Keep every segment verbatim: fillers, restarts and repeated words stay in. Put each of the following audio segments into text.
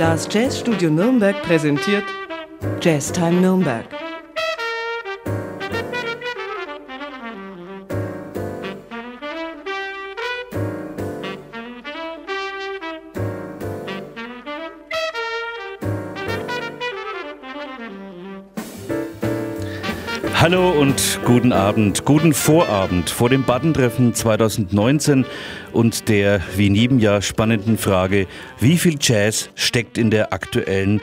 Das Jazzstudio Nürnberg präsentiert Jazztime Nürnberg. Hallo und guten Abend, guten Vorabend vor dem Badentreffen zwanzig neunzehn und der wie in jedem Jahr spannenden Frage, wie viel Jazz steckt in der aktuellen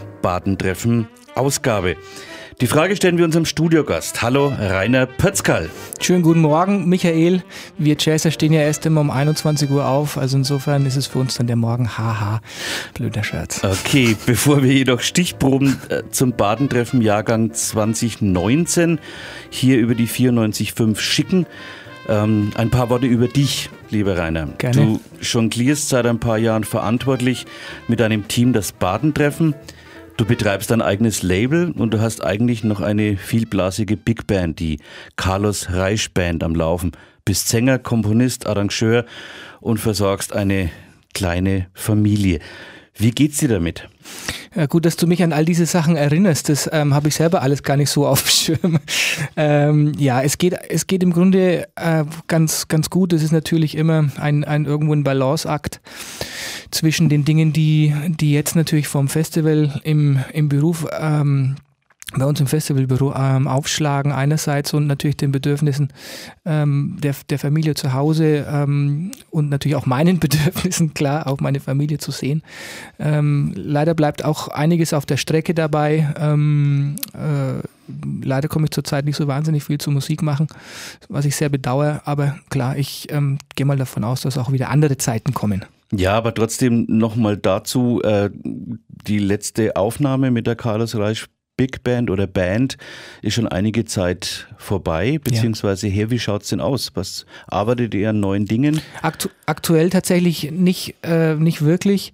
Badentreffen-Ausgabe? Die Frage stellen wir unserem Studiogast. Hallo, Rainer Pötzkal. Schönen guten Morgen, Michael. Wir Jazzer stehen ja erst immer um einundzwanzig Uhr auf, also insofern ist es für uns dann der Morgen. Haha, blöder Scherz. Okay, bevor wir jedoch Stichproben äh, zum Badentreffen Jahrgang zwanzig neunzehn hier über die vierundneunzig Komma fünf schicken, ähm, ein paar Worte über dich, lieber Rainer. Gerne. Du jonglierst seit ein paar Jahren verantwortlich mit deinem Team das Badentreffen. Du betreibst dein eigenes Label und du hast eigentlich noch eine vielblasige Big Band, die Carlos Reisch Band, am Laufen. Bist Sänger, Komponist, Arrangeur und versorgst eine kleine Familie. Wie geht's dir damit? Ja, gut, dass du mich an all diese Sachen erinnerst. Das ähm, habe ich selber alles gar nicht so auf dem Schirm. Ähm, ja, es geht, es geht im Grunde äh, ganz, ganz gut. Es ist natürlich immer ein, ein irgendwo ein Balanceakt zwischen den Dingen, die, die jetzt natürlich vom Festival im, im Beruf ähm, bei uns im Festivalbüro ähm, aufschlagen einerseits und natürlich den Bedürfnissen ähm, der, der Familie zu Hause ähm, und natürlich auch meinen Bedürfnissen, klar, auch meine Familie zu sehen. Ähm, leider bleibt auch einiges auf der Strecke dabei. Ähm, äh, leider komme ich zurzeit nicht so wahnsinnig viel zur Musik machen, was ich sehr bedauere, aber klar, ich ähm, gehe mal davon aus, dass auch wieder andere Zeiten kommen. Ja, aber trotzdem nochmal dazu, äh, die letzte Aufnahme mit der Carlos Reisch Big Band oder Band ist schon einige Zeit vorbei, beziehungsweise her, wie schaut es denn aus? Was arbeitet ihr an neuen Dingen? Aktu- aktuell tatsächlich nicht, äh, nicht wirklich.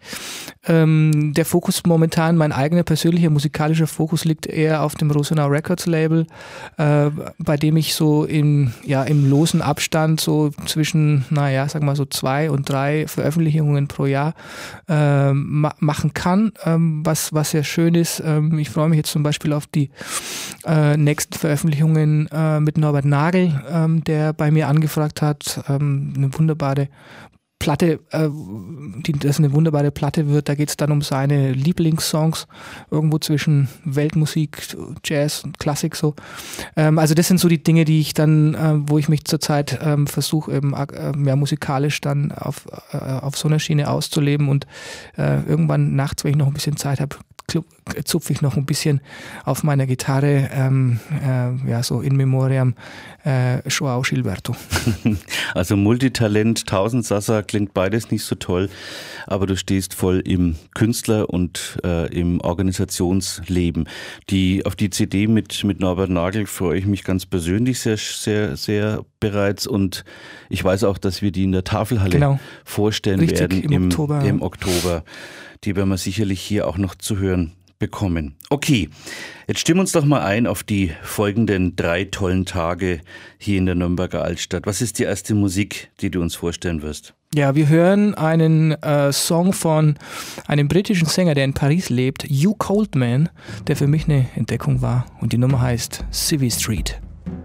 Ähm, der Fokus momentan, mein eigener persönlicher musikalischer Fokus liegt eher auf dem Rosenau Records Label, äh, bei dem ich so im, ja, im losen Abstand so zwischen, naja, sag mal so zwei und drei Veröffentlichungen pro Jahr äh, ma- machen kann, ähm, was, was sehr schön ist. Ähm, ich freue mich jetzt zum Beispiel Beispiel auf die äh, nächsten Veröffentlichungen äh, mit Norbert Nagel, ähm, der bei mir angefragt hat, ähm, eine wunderbare Platte, äh, die, das eine wunderbare Platte wird. Da geht es dann um seine Lieblingssongs, irgendwo zwischen Weltmusik, Jazz und Klassik so. Ähm, also das sind so die Dinge, die ich dann, äh, wo ich mich zurzeit ähm, versuche, eben äh, mehr musikalisch dann auf, äh, auf so einer Schiene auszuleben und äh, irgendwann nachts, wenn ich noch ein bisschen Zeit habe, zupfe ich noch ein bisschen auf meiner Gitarre, ähm, äh, ja, so in Memoriam äh, Joao Gilberto. Also Multitalent, Tausendsasser, klingt beides nicht so toll, aber du stehst voll im Künstler- und äh, im Organisationsleben. Die, auf die C D mit, mit Norbert Nagel freue ich mich ganz persönlich sehr, sehr, sehr bereits und ich weiß auch, dass wir die in der Tafelhalle genau. vorstellen Richtig, werden im, im Oktober. im Oktober. Die werden wir sicherlich hier auch noch zu hören bekommen. Okay, jetzt stimmen uns doch mal ein auf die folgenden drei tollen Tage hier in der Nürnberger Altstadt. Was ist die erste Musik, die du uns vorstellen wirst? Ja, wir hören einen äh, Song von einem britischen Sänger, der in Paris lebt, Hugh Coldman, der für mich eine Entdeckung war. Und die Nummer heißt Civvy Street.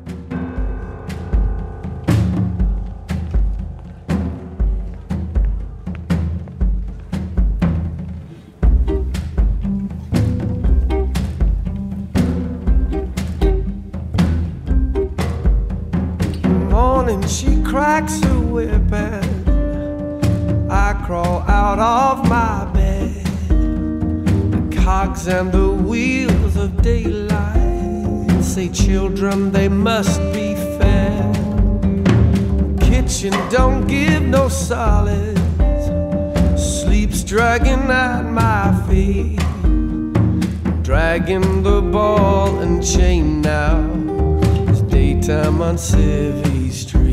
She cracks her whip and I crawl out of my bed. The cogs and the wheels of daylight say children, they must be fed. The kitchen don't give no solids. Sleep's dragging at my feet, dragging the ball and chain now. It's daytime on Civvy Street.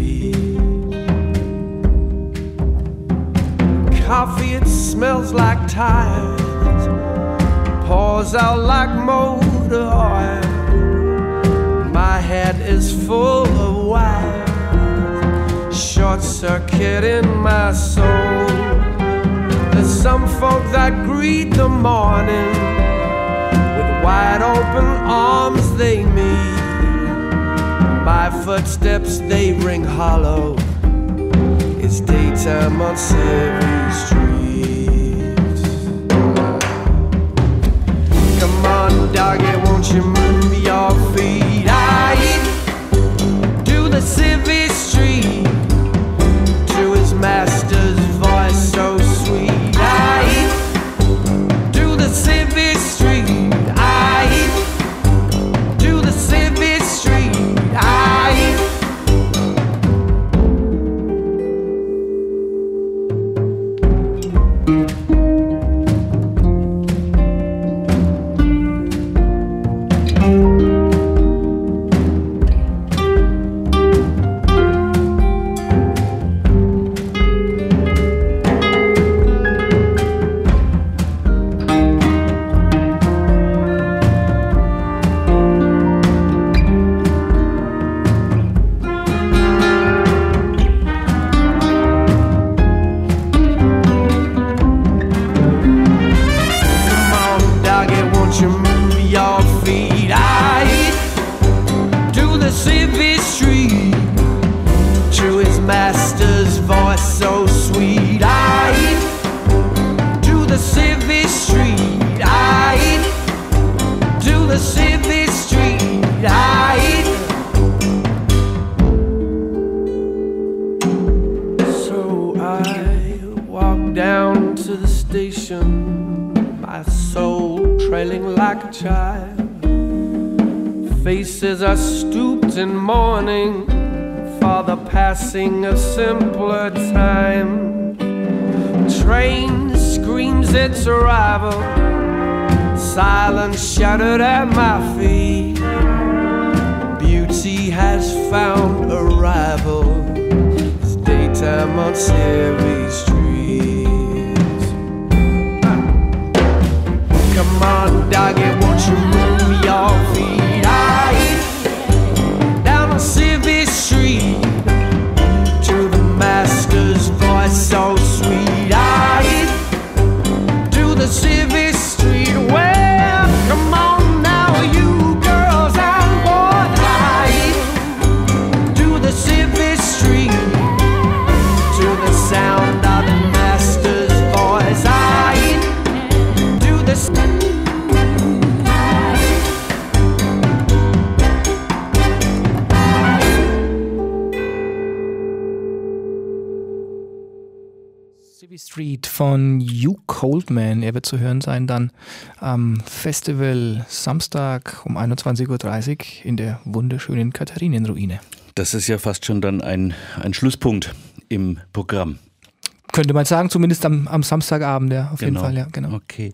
Coffee, it smells like tires, pours out like motor oil. My head is full of wires, short circuit in my soul. There's some some folk that greet the morning with wide open arms they meet. My footsteps they ring hollow. It's daytime on Savory Street. Come on, doggy, won't you move your feet? I do the Savory Street to his master's voice so sweet. I do the Savory Street. I do the Savory Street. I faces are stooped in mourning for the passing of simpler time. Train screams its arrival, silence shuddered at my feet. Beauty has found a rival. It's daytime on Savory Street. Come on, doggy, won't you move your feet? Down on Savory Street to the master's voice so sweet. I do the Savory Street. Well, come on now, you girls and boys. I do the Savory Street to the sound of the master's voice. I do the Street von Hugh Coldman. Er wird zu hören sein dann am Festival Samstag um einundzwanzig Uhr dreißig in der wunderschönen Katharinenruine. Das ist ja fast schon dann ein, ein Schlusspunkt im Programm. Könnte man sagen, zumindest am, am Samstagabend, ja, auf genau. jeden Fall, ja, genau. Okay.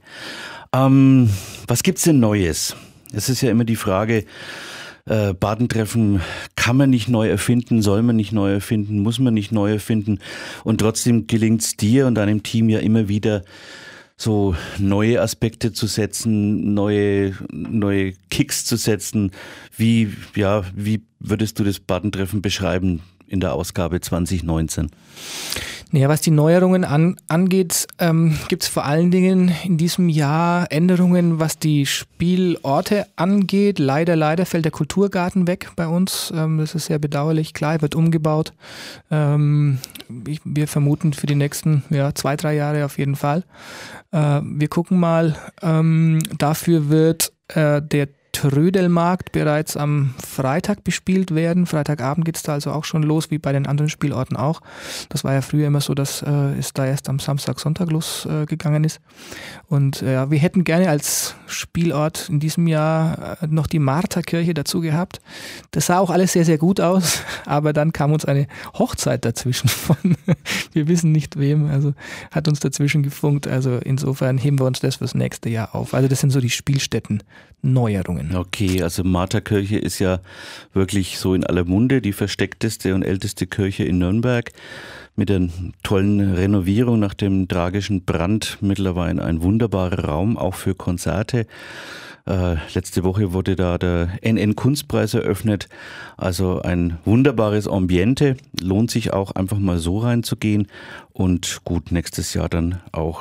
Ähm, was gibt's denn Neues? Es ist ja immer die Frage, Äh, Badentreffen kann man nicht neu erfinden, soll man nicht neu erfinden, muss man nicht neu erfinden, und trotzdem gelingt es dir und deinem Team ja immer wieder, so neue Aspekte zu setzen, neue, neue Kicks zu setzen. Wie, ja, wie würdest du das Badentreffen beschreiben in der Ausgabe zwanzig neunzehn? Naja, was die Neuerungen an, angeht, ähm, gibt es vor allen Dingen in diesem Jahr Änderungen, was die Spielorte angeht. Leider, leider fällt der Kulturgarten weg bei uns. Ähm, das ist sehr bedauerlich. Klar, er wird umgebaut. Ähm, ich, wir vermuten für die nächsten ja, zwei, drei Jahre auf jeden Fall. Äh, wir gucken mal. Ähm, dafür wird äh, der Trödelmarkt bereits am Freitag bespielt werden. Freitagabend geht es da also auch schon los, wie bei den anderen Spielorten auch. Das war ja früher immer so, dass äh, es da erst am Samstag, Sonntag losgegangen äh, ist. Und äh, ja, wir hätten gerne als Spielort in diesem Jahr äh, noch die Martha-Kirche dazu gehabt. Das sah auch alles sehr, sehr gut aus, aber dann kam uns eine Hochzeit dazwischen von, wir wissen nicht wem, also hat uns dazwischen gefunkt. Also insofern heben wir uns das fürs nächste Jahr auf. Also das sind so die Spielstätten-Neuerungen. Okay, also Martha-Kirche ist ja wirklich so in aller Munde, die versteckteste und älteste Kirche in Nürnberg, mit der tollen Renovierung nach dem tragischen Brand mittlerweile ein wunderbarer Raum, auch für Konzerte. Äh, letzte Woche wurde da der N N-Kunstpreis eröffnet, also ein wunderbares Ambiente, lohnt sich auch einfach mal so reinzugehen, und gut, nächstes Jahr dann auch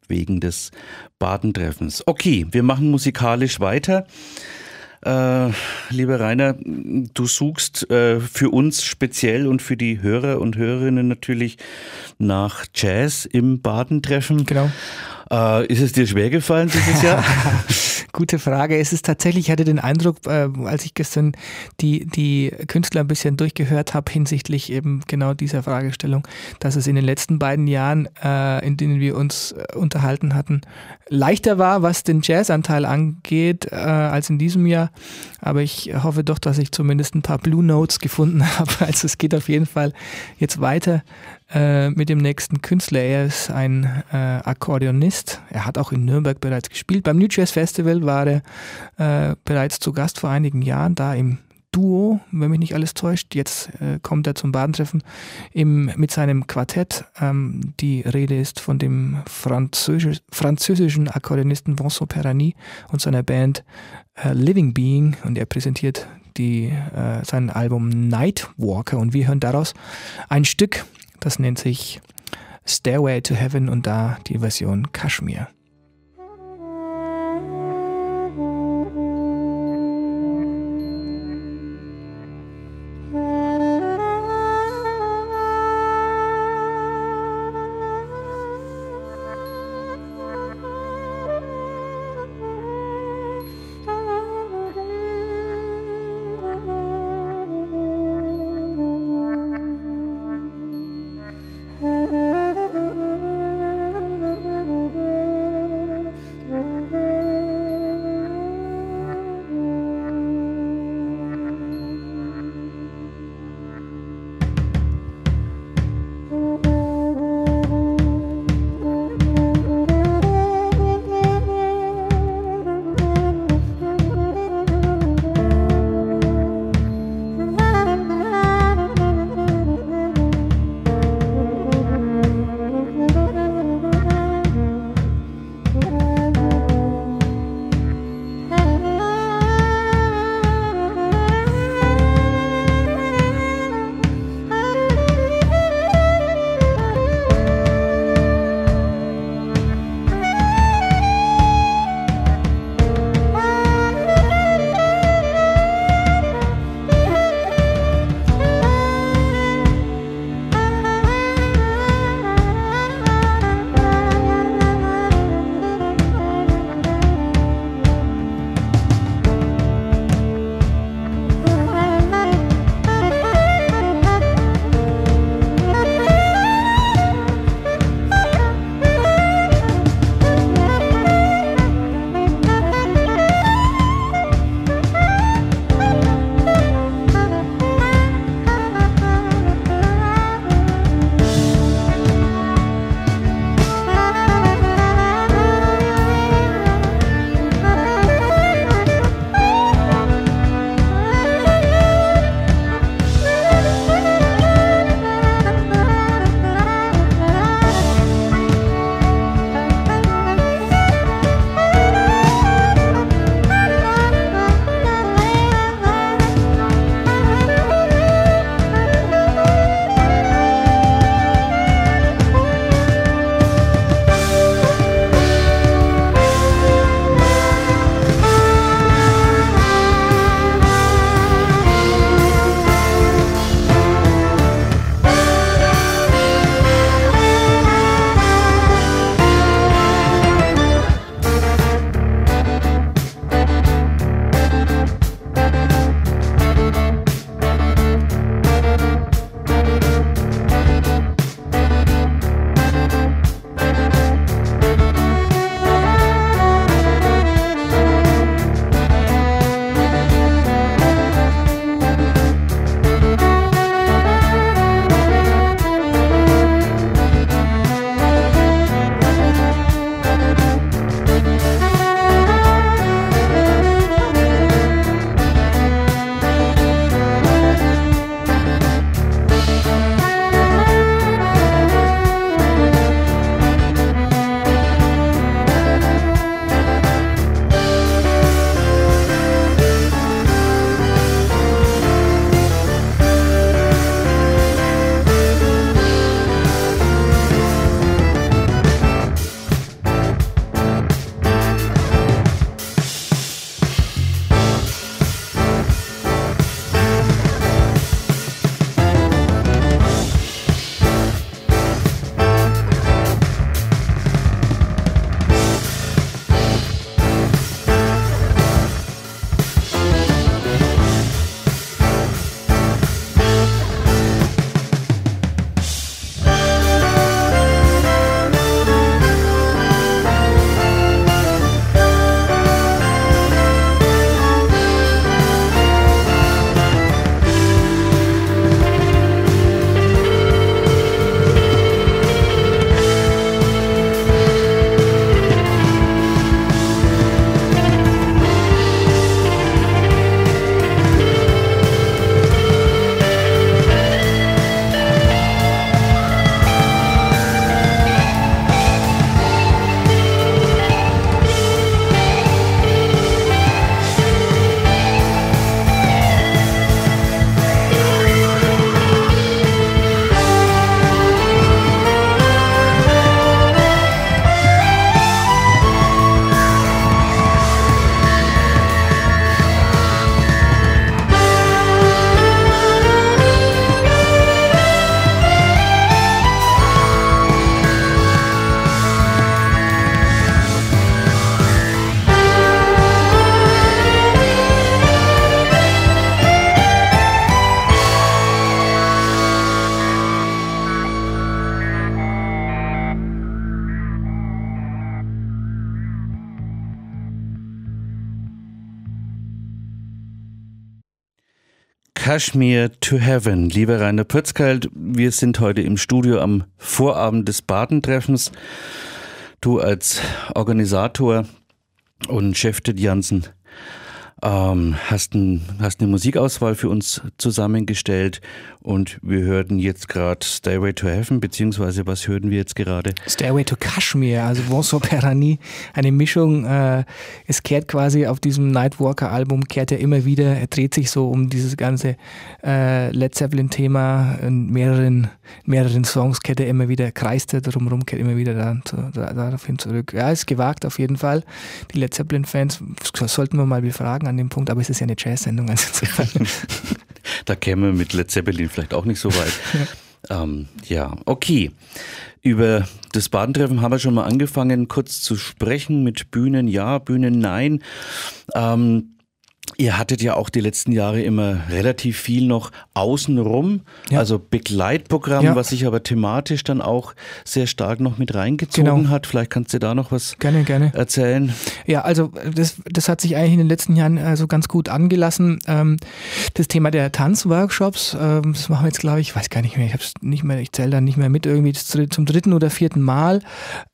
wegen des Badentreffens. Okay, wir machen musikalisch weiter. Äh, lieber Rainer, du suchst äh, für uns speziell und für die Hörer und Hörerinnen natürlich nach Jazz im Badentreffen. Genau. Äh, ist es dir schwer gefallen dieses Jahr? Gute Frage. Es ist tatsächlich, ich hatte den Eindruck, äh, als ich gestern die, die Künstler ein bisschen durchgehört habe hinsichtlich eben genau dieser Fragestellung, dass es in den letzten beiden Jahren, äh, in denen wir uns äh, unterhalten hatten, leichter war, was den Jazzanteil angeht, äh, als in diesem Jahr. Aber ich hoffe doch, dass ich zumindest ein paar Blue Notes gefunden habe. Also es geht auf jeden Fall jetzt weiter äh, mit dem nächsten Künstler. Er ist ein äh, Akkordeonist. Er hat auch in Nürnberg bereits gespielt. Beim New Jazz Festival war er äh, bereits zu Gast vor einigen Jahren, da im Duo, wenn mich nicht alles täuscht. Jetzt äh, kommt er zum Badentreffen im, mit seinem Quartett. Ähm, die Rede ist von dem Französisch, französischen Akkordeonisten Vincent Perani und seiner Band äh, Living Being, und er präsentiert die, äh, sein Album Nightwalker, und wir hören daraus ein Stück, das nennt sich Stairway to Heaven, und da die Version Kashmir. Thank you. Kashmir to Heaven. Lieber Rainer Pötzkalt, wir sind heute im Studio am Vorabend des Baden-Treffens. Du als Organisator und Chef der Jansen ähm, hast, ein, hast eine Musikauswahl für uns zusammengestellt und wir hörten jetzt gerade Stairway to Heaven, beziehungsweise was hörten wir jetzt gerade? Stairway to Kashmir, also Bonsoir Perani, eine Mischung. Äh, es kehrt quasi auf diesem Nightwalker-Album, kehrt er immer wieder, er dreht sich so um dieses ganze äh, Led Zeppelin-Thema. In mehreren, mehreren Songs kehrt er immer wieder, kreist er drumherum, kehrt immer wieder da, da, daraufhin zurück. Ja, ist gewagt auf jeden Fall. Die Led Zeppelin-Fans sollten wir mal befragen an dem Punkt, aber es ist ja eine Jazz-Sendung. Also da kämen wir mit Led Zeppelin vielleicht auch nicht so weit. Ja, ähm, ja. Okay. Über das Badentreffen haben wir schon mal angefangen, kurz zu sprechen mit Bühnen ja, Bühnen nein. Ähm, Ihr hattet ja auch die letzten Jahre immer relativ viel noch außenrum, ja. also Begleitprogramm, ja. was sich aber thematisch dann auch sehr stark noch mit reingezogen genau. hat. Vielleicht kannst du da noch was gerne, gerne. erzählen. Ja, also das, das hat sich eigentlich in den letzten Jahren also ganz gut angelassen. Das Thema der Tanzworkshops, das machen wir jetzt, glaube ich, ich weiß gar nicht mehr, ich habe es nicht mehr, ich zähle da nicht mehr mit, irgendwie zum dritten oder vierten Mal.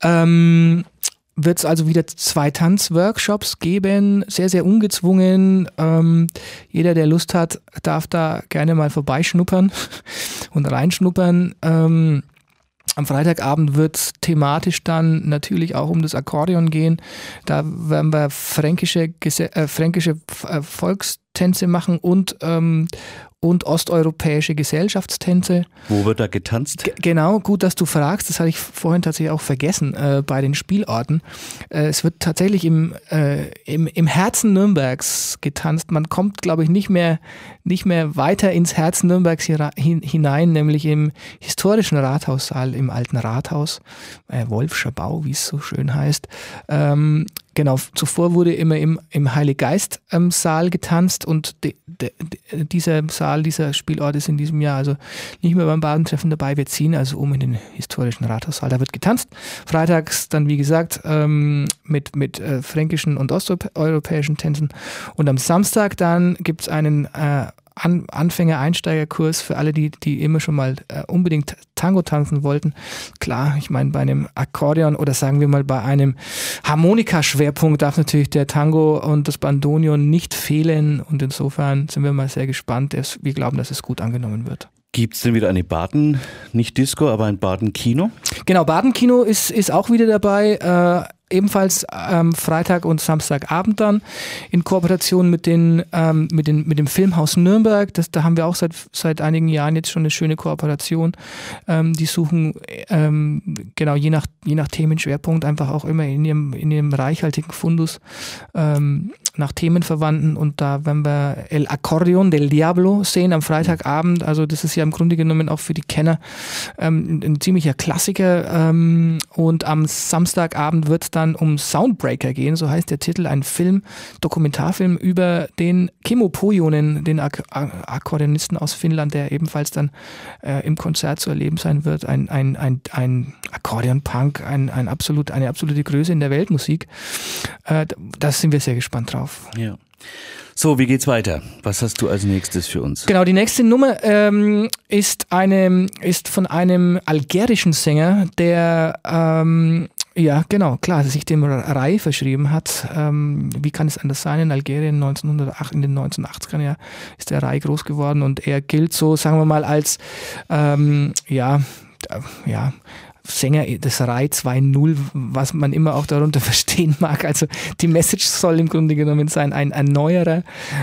Ähm, wird es also wieder zwei Tanzworkshops geben, sehr, sehr ungezwungen. Ähm, jeder, der Lust hat, darf da gerne mal vorbeischnuppern und reinschnuppern. Ähm, am Freitagabend wird es thematisch dann natürlich auch um das Akkordeon gehen. Da werden wir fränkische, äh, fränkische äh, Volkstänze machen und ähm, und osteuropäische Gesellschaftstänze. Wo wird da getanzt? G- genau, gut, dass du fragst. Das hatte ich vorhin tatsächlich auch vergessen äh, bei den Spielorten. Äh, es wird tatsächlich im, äh, im, im Herzen Nürnbergs getanzt. Man kommt, glaube ich, nicht mehr, nicht mehr weiter ins Herzen Nürnbergs hier, hin, hinein, nämlich im historischen Rathaussaal, im alten Rathaus, äh, Wolfscher Bau, wie es so schön heißt. Ähm, Genau, zuvor wurde immer im, im Heiliggeist-Saal ähm, getanzt und de, de, de, dieser Saal, dieser Spielort ist in diesem Jahr also nicht mehr beim Badentreffen dabei. Wir ziehen also um in den historischen Rathaussaal. Da wird getanzt. Freitags dann, wie gesagt, ähm, mit, mit äh, fränkischen und osteuropäischen Tänzen. Und am Samstag dann gibt es einen äh, An- Anfänger-Einsteigerkurs für alle, die, die immer schon mal äh, unbedingt Tango tanzen wollten. Klar, ich meine, bei einem Akkordeon oder sagen wir mal bei einem Harmonikaschwerpunkt darf natürlich der Tango und das Bandoneon nicht fehlen und insofern sind wir mal sehr gespannt. Wir glauben, dass es gut angenommen wird. Gibt es denn wieder eine Baden, nicht Disco, aber ein Baden-Kino? Genau, Baden-Kino ist, ist auch wieder dabei. Äh, Ebenfalls ähm, Freitag und Samstagabend dann in Kooperation mit, den, ähm, mit, den, mit dem Filmhaus Nürnberg. Das, da haben wir auch seit, seit einigen Jahren jetzt schon eine schöne Kooperation. Ähm, die suchen ähm, genau je nach, je nach Themenschwerpunkt einfach auch immer in ihrem, in ihrem reichhaltigen Fundus ähm, nach Themenverwandten. Und da werden wir El Accordeon del Diablo sehen am Freitagabend. Also das ist ja im Grunde genommen auch für die Kenner ähm, ein, ein ziemlicher Klassiker. Ähm, und am Samstagabend wird es dann um Soundbreaker gehen, so heißt der Titel, ein Film, Dokumentarfilm über den Kimmo Pohjonen, den Ak- Akkordeonisten aus Finnland, der ebenfalls dann äh, im Konzert zu erleben sein wird. Ein, ein, ein, ein Akkordeon-Punk, ein, ein absolut, eine absolute Größe in der Weltmusik. Äh, da sind wir sehr gespannt drauf. Ja. So, wie geht's weiter? Was hast du als nächstes für uns? Genau, die nächste Nummer ähm, ist, eine, ist von einem algerischen Sänger, der ähm, ja, genau, klar, sich dem Rai verschrieben hat. Ähm, wie kann es anders sein? In Algerien neunzehnhundertacht, in den neunzehnhundertachtzigern ja, ist der Rai groß geworden und er gilt so, sagen wir mal, als ähm, ja, äh, ja, Sänger des Rai zwei Punkt null, was man immer auch darunter verstehen mag. Also die Message soll im Grunde genommen sein, ein Erneuerer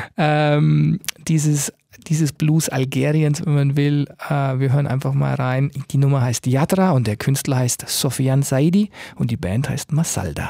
ähm, dieses dieses Blues Algeriens, wenn man will. Äh, wir hören einfach mal rein. Die Nummer heißt Yatra und der Künstler heißt Sofian Saidi und die Band heißt Masalda.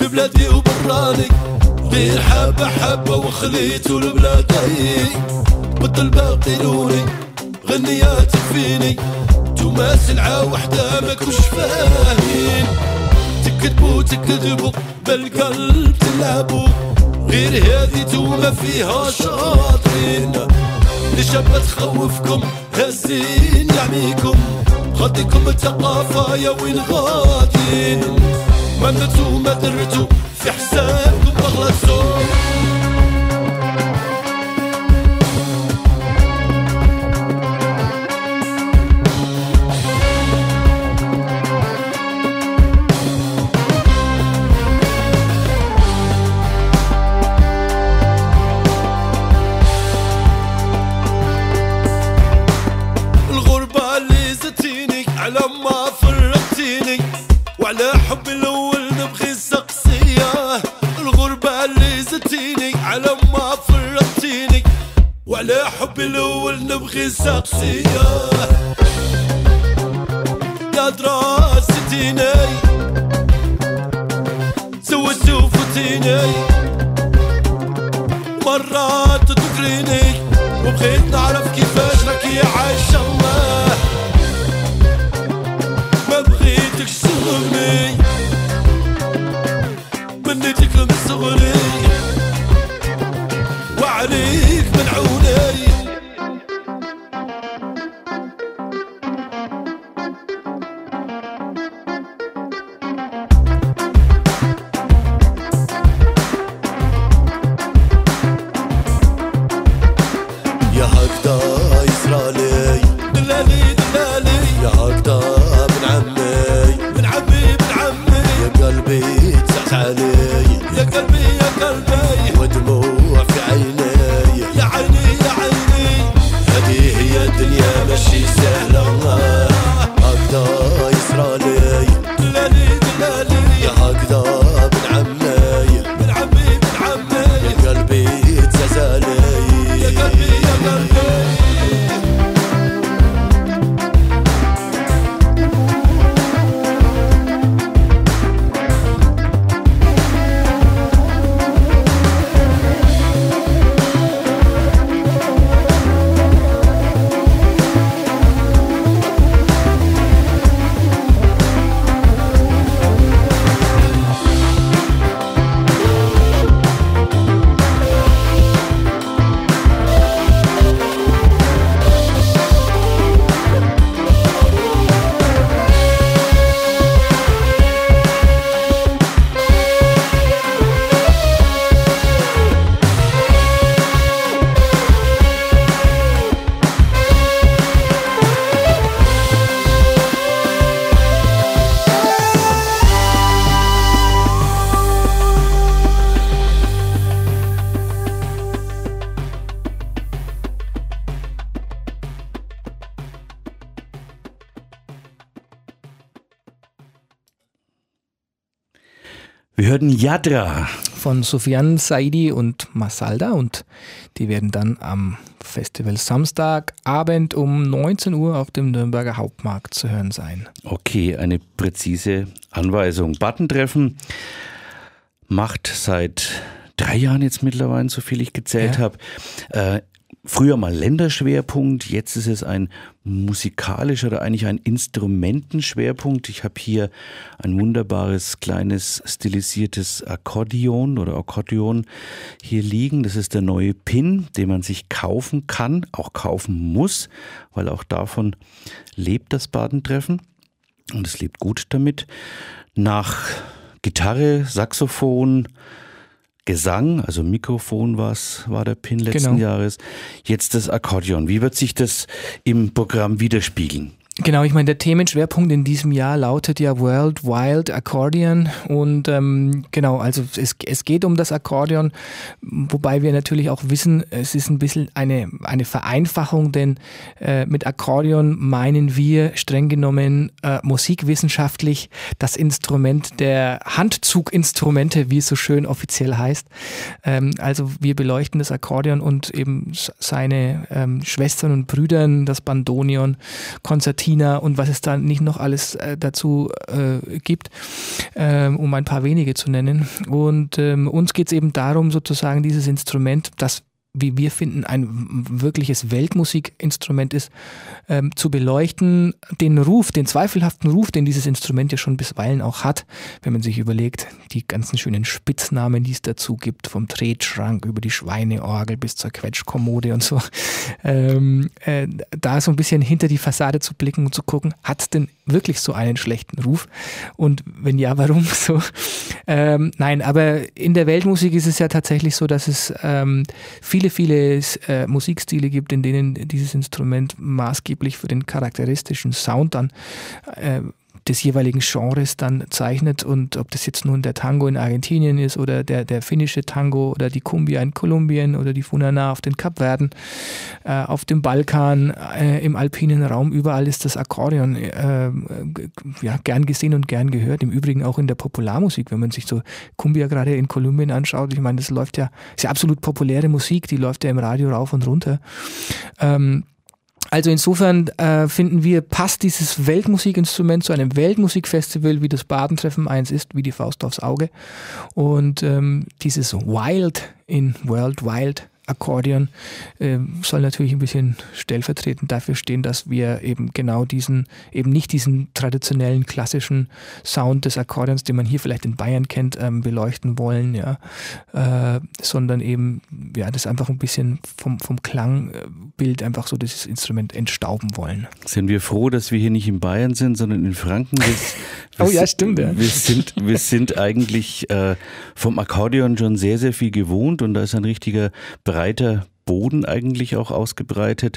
في بلادي وبراني غير حبة حبة وخليتو لبلادي بدل باقيلوني غنيات فيني توما سلعة وحدة ماكوش فاهمين تكذبوا تكذبوا بالقلب تلعبوا غير هذه توما فيها شاطرين لشابة تخوفكم هزين يعميكم غاديكم الثقافة يا وين غادين ما درتو ما درتو في حسابكم بغلطتو لما فرقتيني وعلى حبي الاول نبغي السقسيه الغربه اللي زتيني على ما فرقتيني وعلى حبي الاول نبغي السقسيه يا دراستيني زوجتي وفتيني مرات تذكريني وبغيت نعرف كيفاش راكي عايشه الله ما بغيتك تشغلني منيتك من صغري وعليك منعوني يا هكذا يسرالي دلالي دلالي يا هكذا من عمي من عمي من عمي يا قلبي تسعت علي يا قلبي يا قلبي ودموع في عيني يا عيني يا عيني هذه هي الدنيا ماشي سهلة هكذا يسرالي دلالي دلالي يا هكذا من عمي من عمي من عمي يا قلبي تسعت علي يا قلبي يا قلبي Wir hörten Yadra von Sufjan Saidi und Masalda und die werden dann am Festival Samstagabend um neunzehn Uhr auf dem Nürnberger Hauptmarkt zu hören sein. Okay, eine präzise Anweisung. Battentreffen macht seit drei Jahren jetzt mittlerweile, so viel ich gezählt ja. habe. Äh, früher mal Länderschwerpunkt, jetzt ist es ein musikalischer oder eigentlich ein Instrumentenschwerpunkt. Ich habe hier ein wunderbares, kleines, stilisiertes Akkordeon oder Akkordeon hier liegen. Das ist der neue Pin, den man sich kaufen kann, auch kaufen muss, weil auch davon lebt das Badentreffen und es lebt gut damit. Nach Gitarre, Saxophon, Gesang, also Mikrofon war's, war der Pin letzten genau. Jahres. Jetzt das Akkordeon. Wie wird sich das im Programm widerspiegeln? Genau, ich meine, der Themenschwerpunkt in diesem Jahr lautet ja World Wild Accordion und ähm, genau, also es, es geht um das Akkordeon, wobei wir natürlich auch wissen, es ist ein bisschen eine, eine Vereinfachung, denn äh, mit Akkordeon meinen wir streng genommen äh, musikwissenschaftlich das Instrument der Handzuginstrumente, wie es so schön offiziell heißt. Ähm, also wir beleuchten das Akkordeon und eben seine ähm, Schwestern und Brüdern, das Bandonion, Konzertino Concertina und was es da nicht noch alles äh, dazu äh, gibt, äh, um ein paar wenige zu nennen. Und ähm, uns geht es eben darum, sozusagen dieses Instrument, das, wie wir finden, ein wirkliches Weltmusikinstrument ist, ähm, zu beleuchten, den Ruf, den zweifelhaften Ruf, den dieses Instrument ja schon bisweilen auch hat, wenn man sich überlegt, die ganzen schönen Spitznamen, die es dazu gibt, vom Tretschrank über die Schweineorgel bis zur Quetschkommode und so, ähm, äh, da so ein bisschen hinter die Fassade zu blicken und zu gucken, hat es denn wirklich so einen schlechten Ruf? Und wenn ja, warum so? Ähm, nein, aber in der Weltmusik ist es ja tatsächlich so, dass es ähm, viele, viele äh, Musikstile gibt, in denen dieses Instrument maßgeblich für den charakteristischen Sound dann äh, des jeweiligen Genres dann zeichnet, und ob das jetzt nun der Tango in Argentinien ist oder der, der finnische Tango oder die Cumbia in Kolumbien oder die Funana auf den Kapverden, äh, auf dem Balkan, äh, im alpinen Raum, überall ist das Akkordeon äh, ja, gern gesehen und gern gehört, im Übrigen auch in der Popularmusik, wenn man sich so Cumbia gerade in Kolumbien anschaut, ich meine, das läuft ja, ist ja absolut populäre Musik, die läuft ja im Radio rauf und runter. Ähm, Also insofern äh, finden wir, passt dieses Weltmusikinstrument zu einem Weltmusikfestival, wie das Badentreffen eins ist, wie die Faust aufs Auge. Und ähm, dieses Wild in World Wild Akkordeon äh, soll natürlich ein bisschen stellvertretend dafür stehen, dass wir eben genau diesen, eben nicht diesen traditionellen klassischen Sound des Akkordeons, den man hier vielleicht in Bayern kennt, ähm, beleuchten wollen, ja, äh, sondern eben, ja, das einfach ein bisschen vom, vom Klangbild einfach so dieses Instrument entstauben wollen. Sind wir froh, dass wir hier nicht in Bayern sind, sondern in Franken? Wir, wir oh ja, stimmt. Ja. Wir sind, wir sind eigentlich äh, vom Akkordeon schon sehr, sehr viel gewohnt, und da ist ein richtiger breiter Boden eigentlich auch ausgebreitet.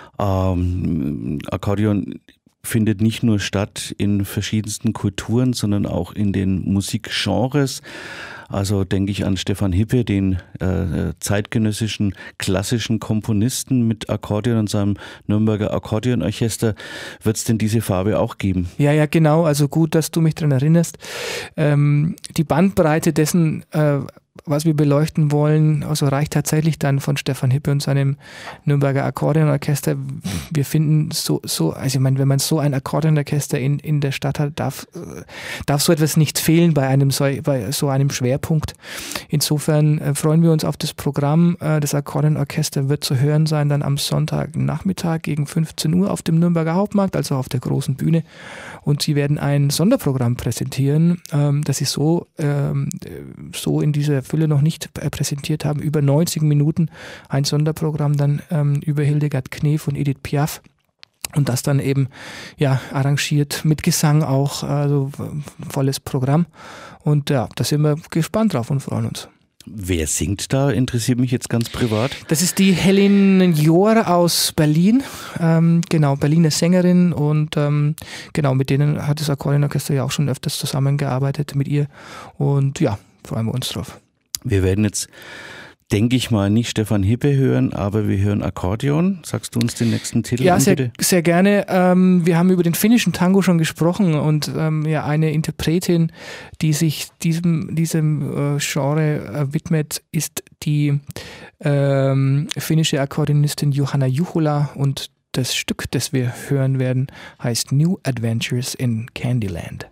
Ähm, Akkordeon findet nicht nur statt in verschiedensten Kulturen, sondern auch in den Musikgenres. Also denke ich an Stefan Hippe, den äh, zeitgenössischen klassischen Komponisten mit Akkordeon und seinem Nürnberger Akkordeonorchester. Wird es denn diese Farbe auch geben? Ja, ja, genau. Also gut, dass du mich daran erinnerst. Ähm, die Bandbreite dessen, äh, was wir beleuchten wollen, also reicht tatsächlich dann von Stefan Hippe und seinem Nürnberger Akkordeonorchester. Wir finden so, so, also ich meine, wenn man so ein Akkordeonorchester in, in der Stadt hat, darf, darf so etwas nicht fehlen bei einem so, bei so einem Schwerpunkt. Insofern äh, freuen wir uns auf das Programm. Äh, das Akkordeonorchester wird zu hören sein dann am Sonntagnachmittag gegen fünfzehn Uhr auf dem Nürnberger Hauptmarkt, also auf der großen Bühne. Und sie werden ein Sonderprogramm präsentieren, ähm, das sie so, ähm, so in dieser Fülle noch nicht präsentiert haben, über neunzig Minuten, ein Sonderprogramm dann ähm, über Hildegard Knef und Edith Piaf, und das dann eben ja arrangiert mit Gesang auch, also volles Programm, und ja, da sind wir gespannt drauf und freuen uns. Wer singt da? Interessiert mich jetzt ganz privat. Das ist die Helen Johr aus Berlin, ähm, genau, Berliner Sängerin, und ähm, genau, mit denen hat das Akkordeonorchester ja auch schon öfters zusammengearbeitet mit ihr, und ja, freuen wir uns drauf. Wir werden jetzt, denke ich mal, nicht Stefan Hippe hören, aber wir hören Akkordeon. Sagst du uns den nächsten Titel ja, an, sehr, bitte? sehr gerne. Ähm, wir haben über den finnischen Tango schon gesprochen, und ähm, ja, eine Interpretin, die sich diesem, diesem äh, Genre äh, widmet, ist die ähm, finnische Akkordeonistin Johanna Juhola, und das Stück, das wir hören werden, heißt New Adventures in Candyland.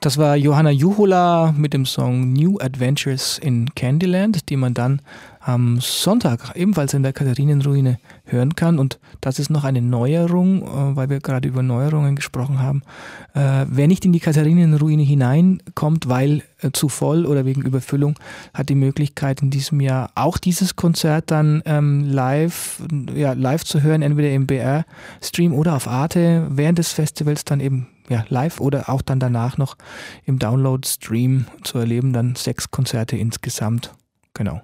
Das war Johanna Juhola mit dem Song New Adventures in Candyland, die man dann am Sonntag ebenfalls in der Katharinenruine hören kann. Und das ist noch eine Neuerung, weil wir gerade über Neuerungen gesprochen haben. Wer nicht in die Katharinenruine hineinkommt, weil zu voll oder wegen Überfüllung, hat die Möglichkeit in diesem Jahr auch dieses Konzert dann ähm, live, ja, live zu hören, entweder im B R-Stream oder auf Arte, während des Festivals dann eben ja, live oder auch dann danach noch im Download-Stream zu erleben. Dann sechs Konzerte insgesamt. Genau.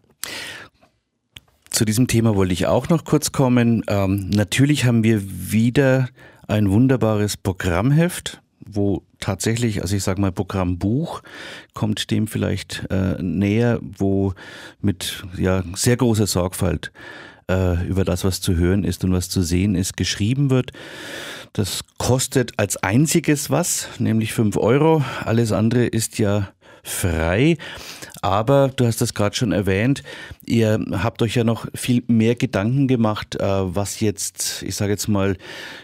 Zu diesem Thema wollte ich auch noch kurz kommen. Ähm, natürlich haben wir wieder ein wunderbares Programmheft, wo tatsächlich, also ich sage mal Programmbuch, kommt dem vielleicht äh, näher, wo mit ja, sehr großer Sorgfalt äh, über das, was zu hören ist und was zu sehen ist, geschrieben wird. Das kostet als einziges was, nämlich fünf Euro. Alles andere ist ja frei. Aber du hast das gerade schon erwähnt, ihr habt euch ja noch viel mehr Gedanken gemacht, was jetzt, ich sage jetzt mal,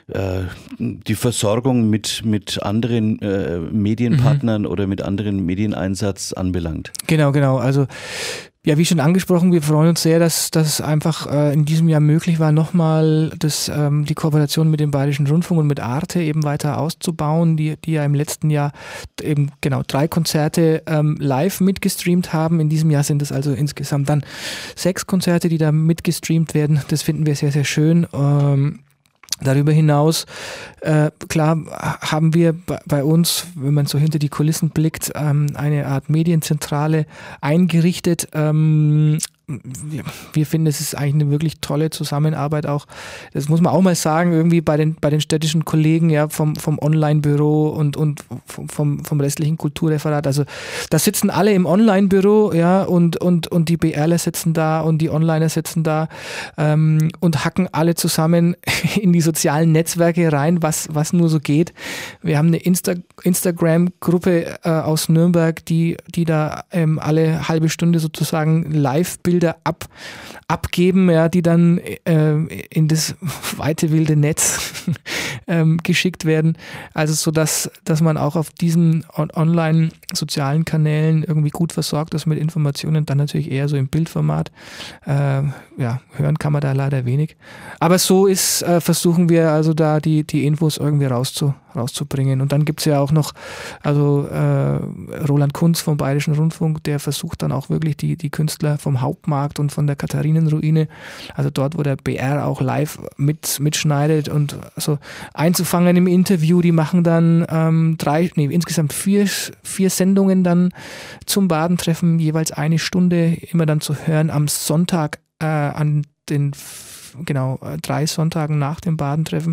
die Versorgung mit, mit anderen Medienpartnern mhm. oder mit anderen Medieneinsatz anbelangt. Genau, genau. Also ja, wie schon angesprochen, wir freuen uns sehr, dass das einfach äh, in diesem Jahr möglich war, nochmal das, ähm, die Kooperation mit dem Bayerischen Rundfunk und mit Arte eben weiter auszubauen, die, die ja im letzten Jahr eben genau drei Konzerte ähm, live mitgestreamt haben. In diesem Jahr sind es also insgesamt dann sechs Konzerte, die da mitgestreamt werden. Das finden wir sehr, sehr schön. Ähm, Darüber hinaus, äh, klar, haben wir bei uns, wenn man so hinter die Kulissen blickt, ähm, eine Art Medienzentrale eingerichtet. Ähm, wir, wir finden, es ist eigentlich eine wirklich tolle Zusammenarbeit auch. Das muss man auch mal sagen, irgendwie bei den, bei den städtischen Kollegen, ja, vom, vom Online-Büro und, und vom, vom restlichen Kulturreferat. Also, da sitzen alle im Online-Büro, ja, und, und, und die BRler sitzen da und die Onliner sitzen da, ähm, und hacken alle zusammen in die sozialen Netzwerke rein, was, was nur so geht. Wir haben eine Insta- Instagram-Gruppe äh, aus Nürnberg, die, die da ähm, alle halbe Stunde sozusagen Live-Bilder ab, abgeben, ja, die dann äh, in das weite wilde Netz ähm, geschickt werden. Also so, dass, dass man auch auf diesen on- online-sozialen Kanälen irgendwie gut versorgt ist mit Informationen, dann natürlich eher so im Bildformat. Äh, ja, hören kann man da leider wenig. Aber so ist, äh, versuchen wir also da die, die Infos irgendwie rauszu, rauszubringen. Und dann gibt es ja auch noch also äh, Roland Kunz vom Bayerischen Rundfunk, der versucht dann auch wirklich die, die Künstler vom Hauptmarkt und von der Katharinenruine, also dort, wo der B R auch live mit, mitschneidet und so einzufangen im Interview. Die machen dann ähm, drei, nee, insgesamt vier, vier Sendungen dann zum Badentreffen, jeweils eine Stunde, immer dann zu hören am Sonntag äh, an den genau drei Sonntagen nach dem Badentreffen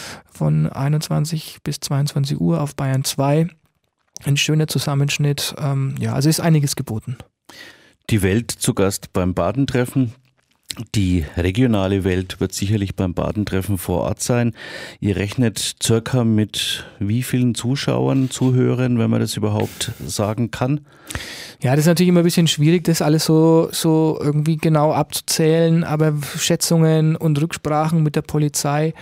von einundzwanzig bis zweiundzwanzig Uhr auf Bayern zwei. Ein schöner Zusammenschnitt. Ähm, ja, also ist einiges geboten. Die Welt zu Gast beim Badentreffen. Die regionale Welt wird sicherlich beim Badentreffen vor Ort sein. Ihr rechnet circa mit wie vielen Zuschauern, Zuhörern, wenn man das überhaupt sagen kann? Ja, das ist natürlich immer ein bisschen schwierig, das alles so, so irgendwie genau abzuzählen, aber Schätzungen und Rücksprachen mit der Polizei,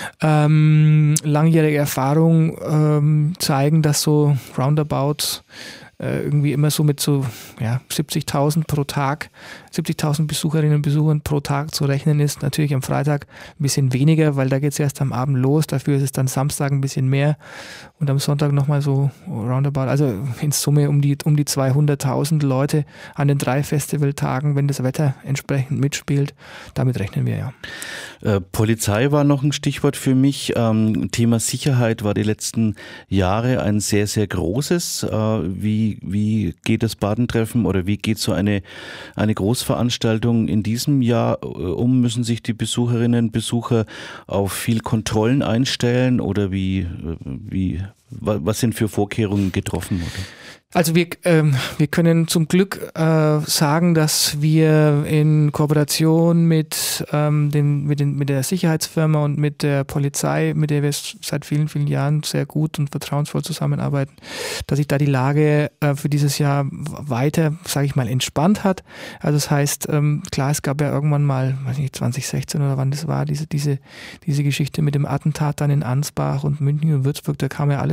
ähm, langjährige Erfahrung ähm, zeigen, dass so roundabout äh, irgendwie immer so mit so ja, siebzigtausend pro Tag, siebzigtausend Besucherinnen und Besuchern pro Tag zu rechnen ist. Natürlich am Freitag ein bisschen weniger, weil da geht es erst am Abend los, dafür ist es dann Samstag ein bisschen mehr und am Sonntag nochmal so roundabout, also in Summe um die, um die zweihunderttausend Leute an den drei Festivaltagen, wenn das Wetter entsprechend mitspielt. Damit rechnen wir, ja. Äh, Polizei war noch ein Stichwort für mich. Ähm, Thema Sicherheit war die letzten Jahre ein sehr, sehr großes. Äh, wie, wie geht das Badentreffen oder wie geht so eine, eine Großveranstaltung in diesem Jahr um? Müssen sich die Besucherinnen und Besucher auf viel Kontrollen einstellen oder wie, wie, was sind für Vorkehrungen getroffen worden? Also wir, ähm, wir können zum Glück äh, sagen, dass wir in Kooperation mit, ähm, dem, mit, den, mit der Sicherheitsfirma und mit der Polizei, mit der wir seit vielen, vielen Jahren sehr gut und vertrauensvoll zusammenarbeiten, dass sich da die Lage äh, für dieses Jahr weiter, sage ich mal, entspannt hat. Also das heißt, ähm, klar, es gab ja irgendwann mal, weiß nicht, zwanzig sechzehn oder wann das war, diese, diese, diese Geschichte mit dem Attentat dann in Ansbach und München und Würzburg, da kam ja alles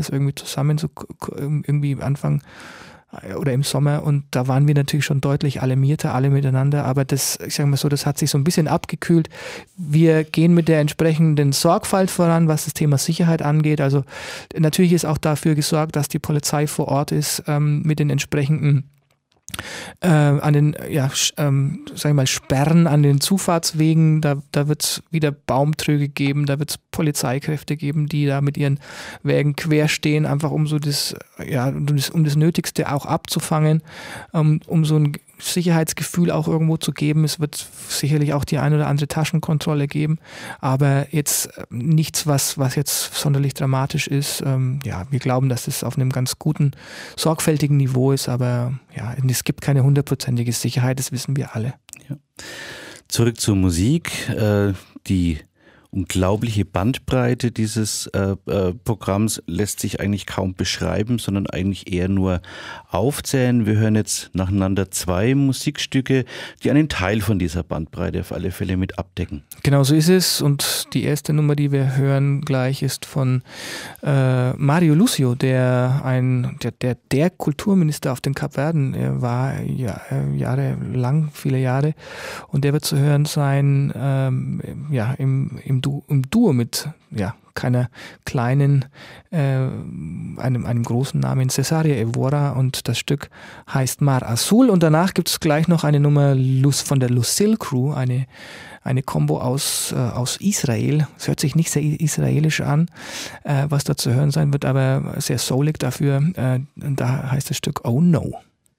irgendwie zusammen, so irgendwie Anfang oder im Sommer, und da waren wir natürlich schon deutlich alarmierter, alle miteinander, aber das, ich sage mal so, das hat sich so ein bisschen abgekühlt. Wir gehen mit der entsprechenden Sorgfalt voran, was das Thema Sicherheit angeht. Also natürlich ist auch dafür gesorgt, dass die Polizei vor Ort ist, ähm, mit den entsprechenden Äh, an den, ja, ähm, sag ich mal, Sperren an den Zufahrtswegen, da, da wird es wieder Baumtröge geben, da wird es Polizeikräfte geben, die da mit ihren Wägen quer stehen, einfach um so das, ja, um das, um das Nötigste auch abzufangen, um, um so ein Sicherheitsgefühl auch irgendwo zu geben. Es wird sicherlich auch die ein oder andere Taschenkontrolle geben, aber jetzt nichts, was, was jetzt sonderlich dramatisch ist. Ähm, ja, wir glauben, dass das auf einem ganz guten, sorgfältigen Niveau ist, aber ja, es gibt keine hundertprozentige Sicherheit, das wissen wir alle. Ja. Zurück zur Musik. Äh, die unglaubliche Bandbreite dieses äh, äh, Programms lässt sich eigentlich kaum beschreiben, sondern eigentlich eher nur aufzählen. Wir hören jetzt nacheinander zwei Musikstücke, die einen Teil von dieser Bandbreite auf alle Fälle mit abdecken. Genau so ist es, und die erste Nummer, die wir hören gleich, ist von äh, Mario Lucio, der ein der, der, der Kulturminister auf den Kapverden war, ja, jahrelang, viele Jahre, und der wird zu hören sein ähm, ja, im, im Du, im Duo mit ja, keiner kleinen, äh, einem, einem großen Namen, Cesaria Evora, und das Stück heißt Mar Azul, und danach gibt es gleich noch eine Nummer von der Lucille Crew, eine, eine Combo aus, äh, aus Israel. Es hört sich nicht sehr israelisch an, äh, was da zu hören sein wird, aber sehr soulig dafür. Äh, da heißt das Stück Oh No.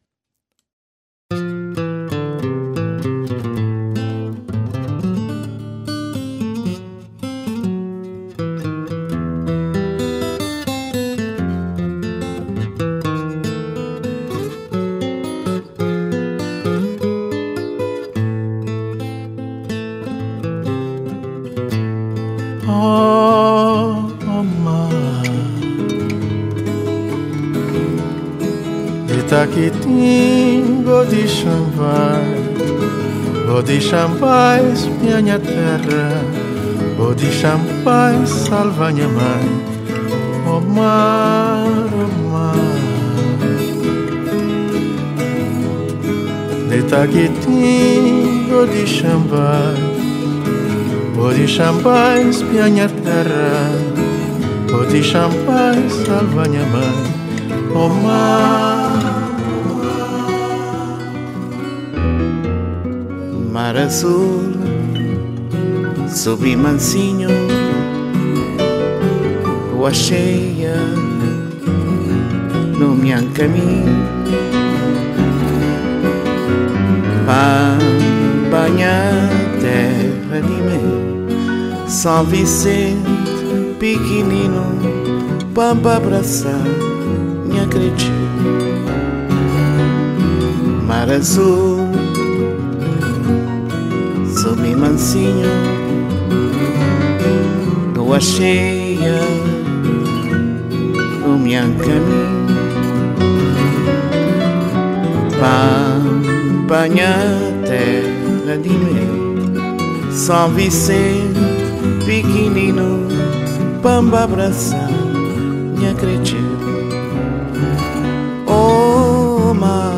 Taquitim, Bodi Xambai, Bodi Xambai, minha terra, Bodi Xambai, salva minha mãe, oh mar, oh mar. De Taquitim, Bodi Xambai, Bodi Xambai, minha terra, Bodi Xambai, salva minha mãe, oh mar. Mar azul, subi mansinho, rua cheia, no meu caminho, para banhar terra de mim, São Vicente, pequenino, para abraçar minha crente. Mar azul, subi mansinho, lua cheia, no meu caminho, para banhar terra de mim, São Vicente, pequenino, para abraçar minha crente. Oh mar,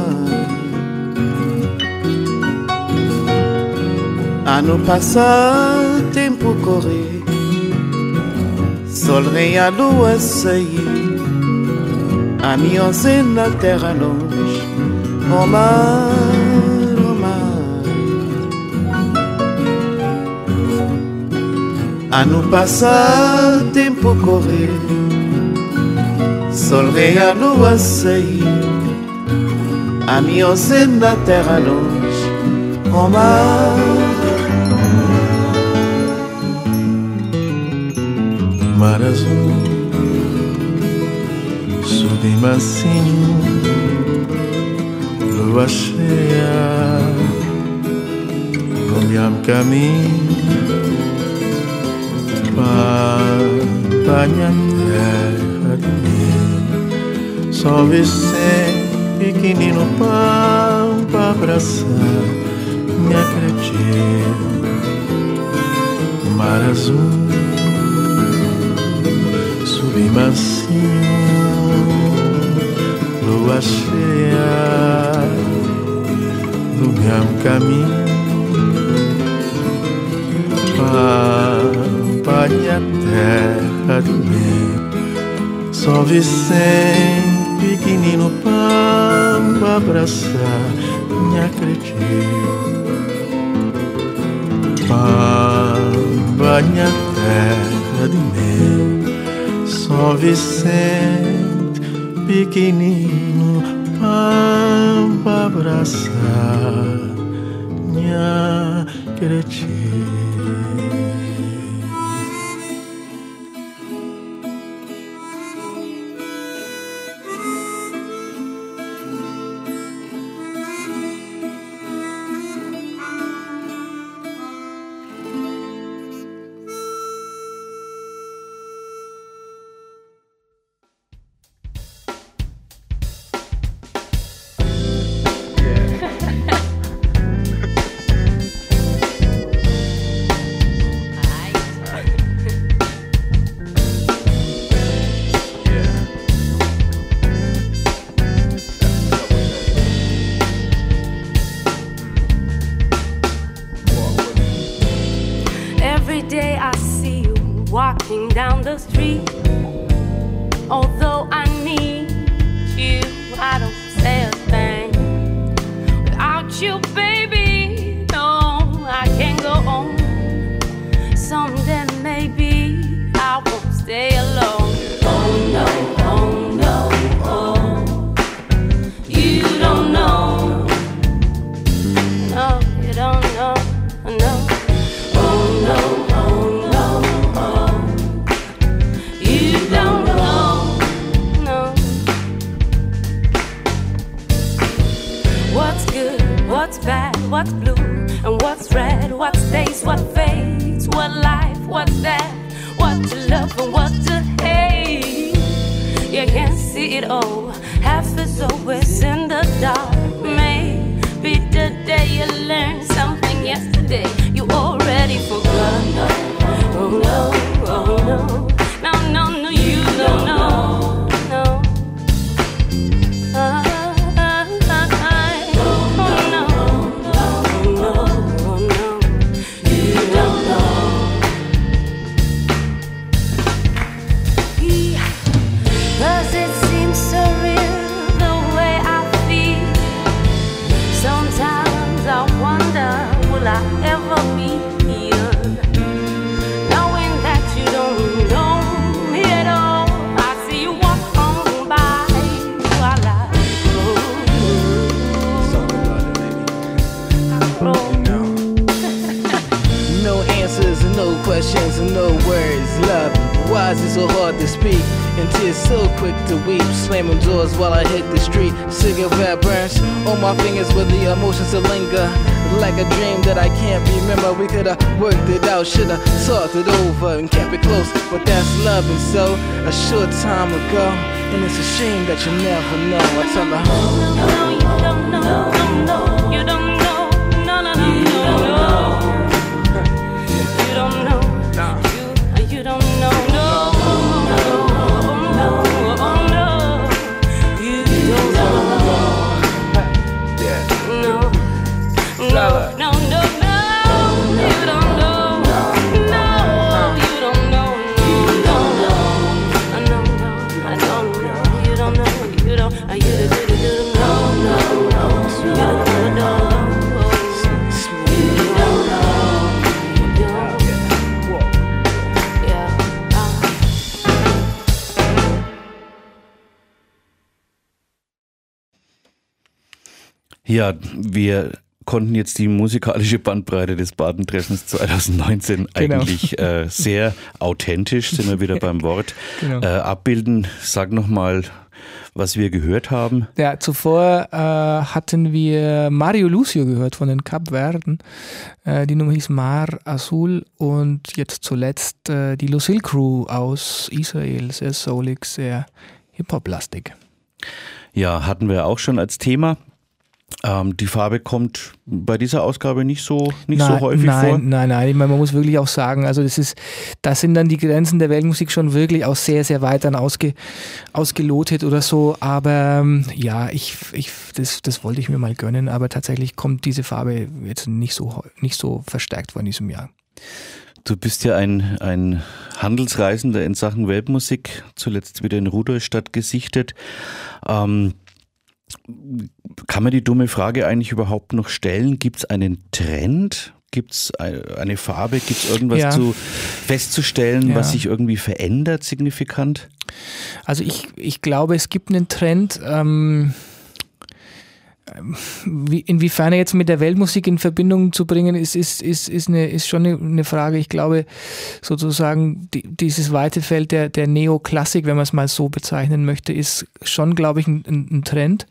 ano passado, tempo correr, sol rei a lua sair, a minha na terra longe, oh mar, oh mar. Ano passado, tempo correr, sol rei a lua sair, a minha na terra longe, oh mar. Mar azul, subi mansinho, lua cheia, no meu caminho, para minha terra de mim, São Vicente, pequenino, para abraçar minha crente. Mar azul, subi mansinho, cheia do mesmo caminho para a terra do meio. Só Vicente pequenino para abraçar minha acredito. Para a terra do meio. Só Vicente pequenino para abraçar minha queretina. Walking down the street, although I need you, I don't say a thing. Without you, baby, no, I can't go on. Someday maybe I won't stay alone. Oh no, oh no, oh, you don't know. No, you don't know, no. Oh no, oh no. What's bad, what's blue, and what's red, what stays, what fades, what life, what's that, what to love and what to hate. You can't see it all, half is always in the dark. Maybe today you learned something yesterday you already forgot. Oh no, oh no, no, no, no, you don't know, no. Uh, questions and no words, love. Why is it so hard to speak? And tears so quick to weep. Slamming doors while I hit the street. Cigarette burns on my fingers where the emotions will linger. Like a dream that I can't remember. We could've worked it out, should've talked it over and kept it close. But that's love, and so a short time ago. And it's a shame that you never know. I tell her, no, no, you don't know, no, no, you don't know, no, no, no, you don't know. You don't know, you, you don't know, no, no, no, oh no, you don't know, no, no, no, no, no, you don't know, no, you don't know, no, no, no, I don't know, you don't know, you don't, you don't, no, no, no, you don't know. Ja, wir konnten jetzt die musikalische Bandbreite des Badentreffens zwanzig neunzehn genau. eigentlich äh, sehr authentisch, sind wir wieder beim Wort, genau. äh, abbilden. Sag nochmal, was wir gehört haben. Ja, zuvor äh, hatten wir Mario Lucio gehört von den Kapverden. Äh, die Nummer hieß Mar Azul und jetzt zuletzt äh, die Lucille Crew aus Israel, sehr soulig, sehr Hip-Hop-lastig. Ja, hatten wir auch schon als Thema. Ähm, die Farbe kommt bei dieser Ausgabe nicht so, nicht nein, so häufig nein, vor? Nein, nein, ich meine, man muss wirklich auch sagen, also das ist, da sind dann die Grenzen der Weltmusik schon wirklich auch sehr, sehr weit dann ausge, ausgelotet oder so, aber ähm, ja, ich, ich, das, das wollte ich mir mal gönnen, aber tatsächlich kommt diese Farbe jetzt nicht so, nicht so verstärkt vor in diesem Jahr. Du bist ja ein, ein Handelsreisender in Sachen Weltmusik, zuletzt wieder in Rudolstadt gesichtet. Ähm, Kann man die dumme Frage eigentlich überhaupt noch stellen? Gibt es einen Trend? Gibt es eine Farbe? Gibt es irgendwas ja. zu festzustellen, ja. was sich irgendwie verändert, signifikant? Also ich, ich glaube, es gibt einen Trend, ähm, wie, inwiefern er jetzt mit der Weltmusik in Verbindung zu bringen ist, ist, ist, ist, eine, ist schon eine, eine Frage. Ich glaube, sozusagen die, dieses weite Feld der, der Neoklassik, wenn man es mal so bezeichnen möchte, ist schon, glaube ich, ein, ein Trend.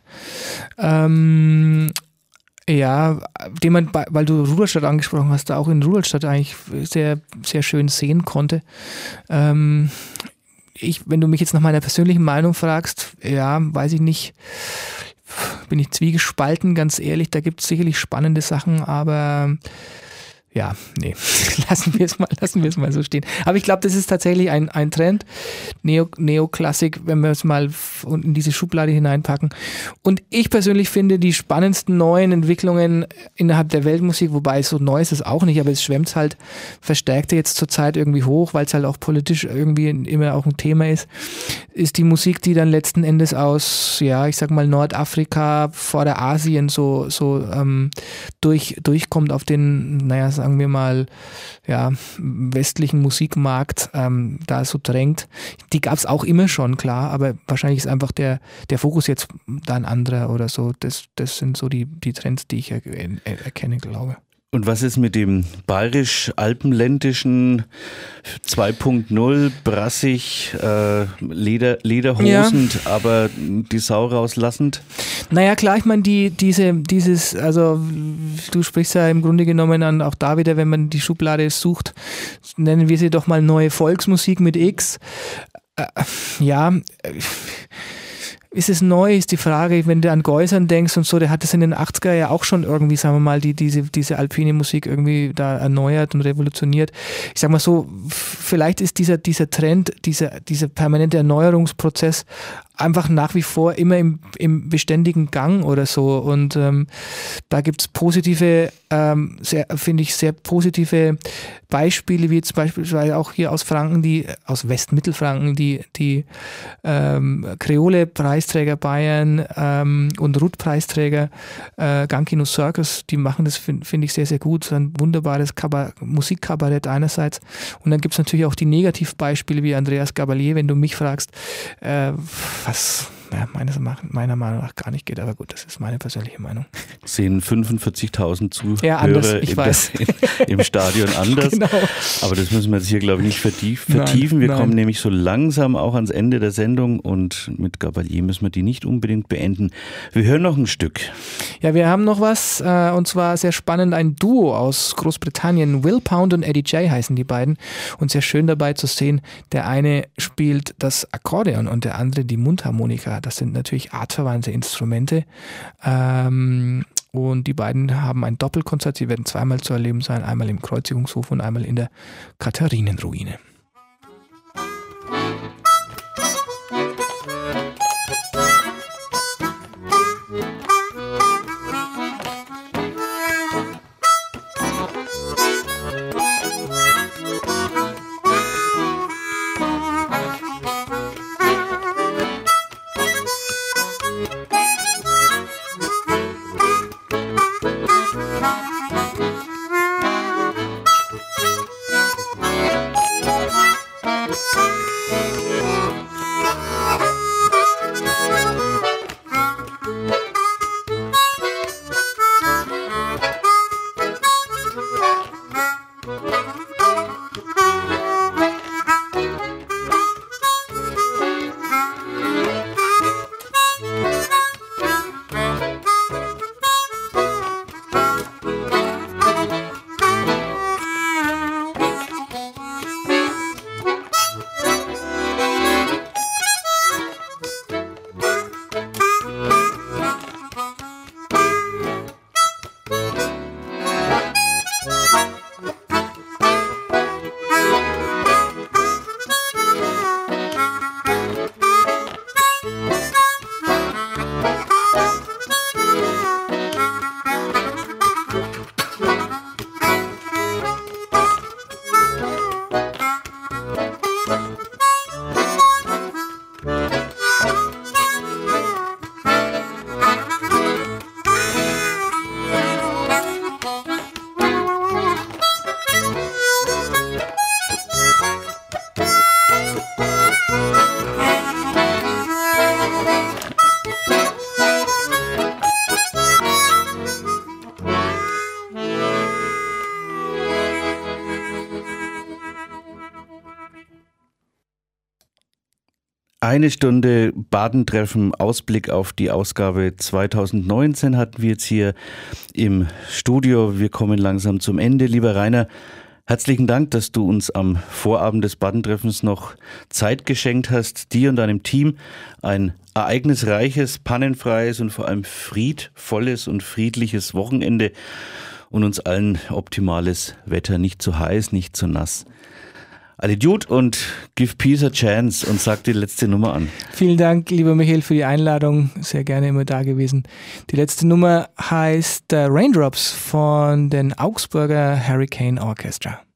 Ähm, ja, den man, weil du Rudolstadt angesprochen hast, da auch in Rudolstadt eigentlich sehr, sehr schön sehen konnte. Ähm, ich, wenn du mich jetzt nach meiner persönlichen Meinung fragst, ja, weiß ich nicht, bin ich zwiegespalten, ganz ehrlich, da gibt es sicherlich spannende Sachen, aber ja, nee, lassen wir es mal, lassen wir es mal so stehen. Aber ich glaube, das ist tatsächlich ein, ein Trend, Neo, Neoklassik, wenn wir es mal in diese Schublade hineinpacken. Und ich persönlich finde die spannendsten neuen Entwicklungen innerhalb der Weltmusik, wobei so neu ist es auch nicht, aber es schwemmt halt verstärkt jetzt zurzeit irgendwie hoch, weil es halt auch politisch irgendwie immer auch ein Thema ist, ist die Musik, die dann letzten Endes aus, ja, ich sag mal Nordafrika, Vorderasien so, so ähm, durch, durchkommt auf den, naja, sagen wir mal, ja, westlichen Musikmarkt ähm, da so drängt. Die gab es auch immer schon, klar, aber wahrscheinlich ist einfach der, der Fokus jetzt da ein anderer oder so. Das, das sind so die, die Trends, die ich er, er, erkenne, glaube. Und was ist mit dem bayerisch-alpenländischen zwei Punkt null, brassig, äh, Leder, lederhosend, ja. aber die Sau rauslassend? Naja, klar, ich meine, die, diese, dieses, also du sprichst ja im Grunde genommen an, auch da wieder, wenn man die Schublade sucht, nennen wir sie doch mal neue Volksmusik mit X. Äh, ja, ist es neu, ist die Frage, wenn du an Geusern denkst und so, der hat das in den achtziger ja auch schon irgendwie, sagen wir mal, die, diese, diese alpine Musik irgendwie da erneuert und revolutioniert. Ich sag mal so, vielleicht ist dieser, dieser Trend, dieser, dieser permanente Erneuerungsprozess einfach nach wie vor immer im, im beständigen Gang oder so. Und ähm, da gibt es positive, ähm, sehr, finde ich, sehr positive Beispiele, wie jetzt beispielsweise auch hier aus Franken, die, aus Westmittelfranken, die, die ähm, Kreole-Preisträger Bayern ähm, und Ruth-Preisträger äh, Gankino Circus, die machen das, finde find ich, sehr, sehr gut. So ein wunderbares Kaba- Musikkabarett einerseits. Und dann gibt es natürlich auch die Negativbeispiele wie Andreas Gabalier, wenn du mich fragst, äh, was ja, meines, meiner Meinung nach gar nicht geht, aber gut, das ist meine persönliche Meinung. Sehen fünfundvierzigtausend Zuhörer ja, anders, ich in weiß. Der, in, im Stadion anders. Genau. Aber das müssen wir jetzt hier, glaube ich, nicht vertief, vertiefen. Nein, wir nein. kommen nämlich so langsam auch ans Ende der Sendung und mit Gabalier müssen wir die nicht unbedingt beenden. Wir hören noch ein Stück. Ja, wir haben noch was äh, und zwar sehr spannend, ein Duo aus Großbritannien. Will Pound und Eddie J heißen die beiden und sehr schön dabei zu sehen, der eine spielt das Akkordeon und der andere die Mundharmonika. Das sind natürlich artverwandte Instrumente. Ähm, und die beiden haben ein Doppelkonzert. Sie werden zweimal zu erleben sein. Einmal im Kreuzigungshof und einmal in der Katharinenruine. Thank you. Eine Stunde Badentreffen, Ausblick auf die Ausgabe zweitausendneunzehn hatten wir jetzt hier im Studio. Wir kommen langsam zum Ende. Lieber Rainer, herzlichen Dank, dass du uns am Vorabend des Badentreffens noch Zeit geschenkt hast. Dir und deinem Team ein ereignisreiches, pannenfreies und vor allem friedvolles und friedliches Wochenende und uns allen optimales Wetter, nicht zu heiß, nicht zu nass. Alle Dude und give peace a chance und sag die letzte Nummer an. Vielen Dank, lieber Michael, für die Einladung. Sehr gerne immer da gewesen. Die letzte Nummer heißt uh, Raindrops von den Augsburger Hurricane Orchestra.